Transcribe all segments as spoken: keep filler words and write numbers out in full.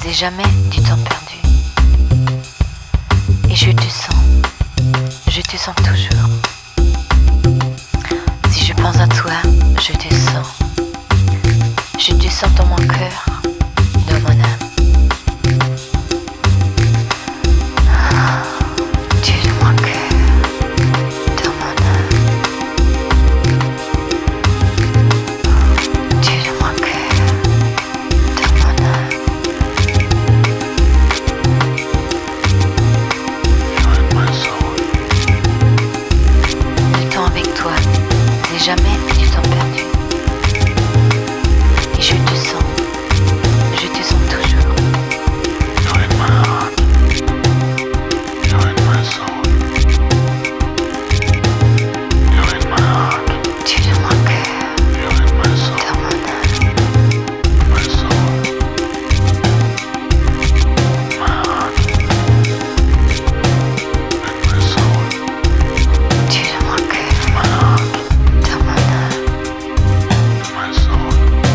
c'est jamais du temps perdu. Et je te sens, je te sens toujours. Si je pense à toi, je te sens. Je te sens dans mon cœur, dans mon âme. Tu es dans mon cœur, dans mon âme. Tu es dans mon cœur, dans mon âme. Le temps avec toi, c'est jamais du temps perdu. Et je te sens, je te sens toujours. You're in my heart. You're in my soul. You're in my heart. Tu es dans mon cœur, You're in my soul. dans mon âme. My soul. My heart. And my soul. Tu es dans mon cœur, My heart. dans mon âme. And my soul.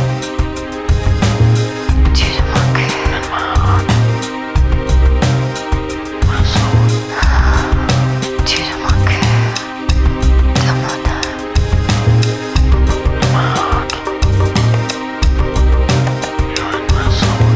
Tu es dans mon cœur, And my heart. My soul. tu es dans mon cœur, dans mon âme. And my heart. You're in my soul.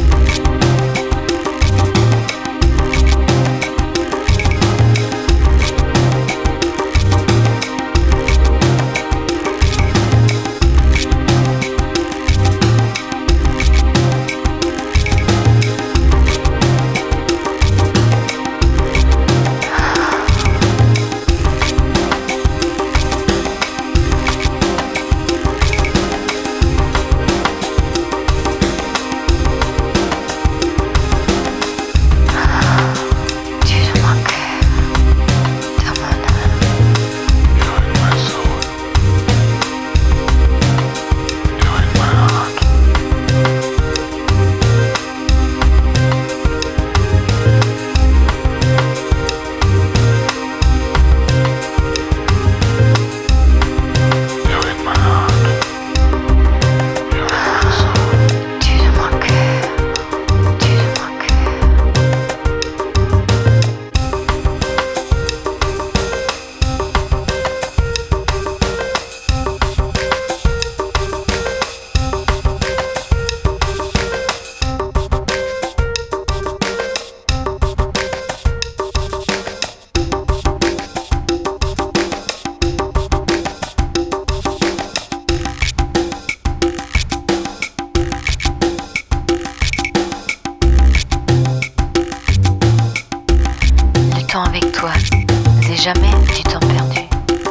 Tu es dans mon cœur, dans mon âme. You're in my soul. You're in my heart. You're in my heart. You're in my soul. Tu es dans mon cœur, tu es dans mon cœur. Le temps avec toi, c'est jamais du temps perdu.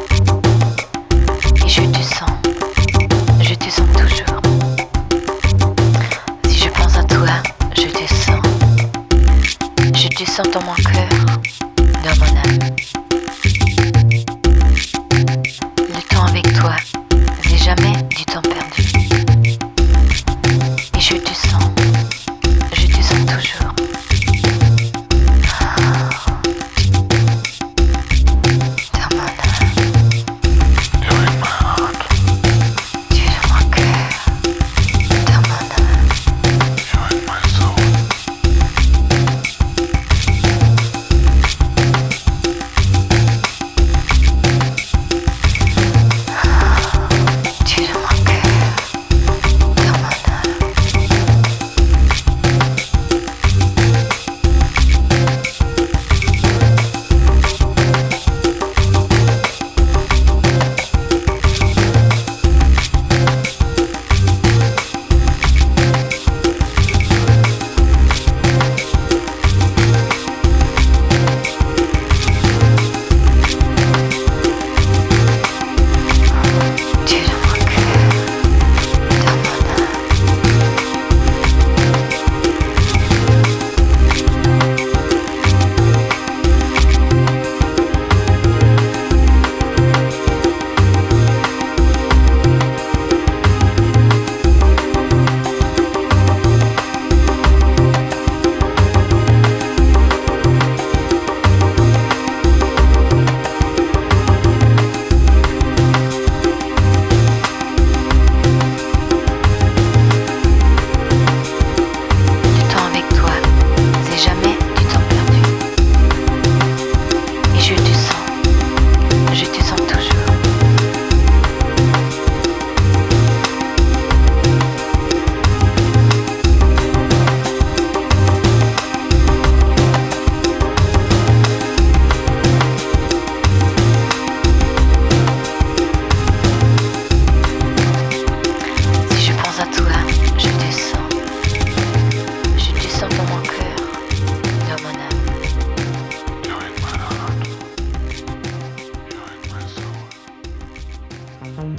Et je te sens, je te sens toujours. Si je pense à toi, je te sens. Je te sens dans mon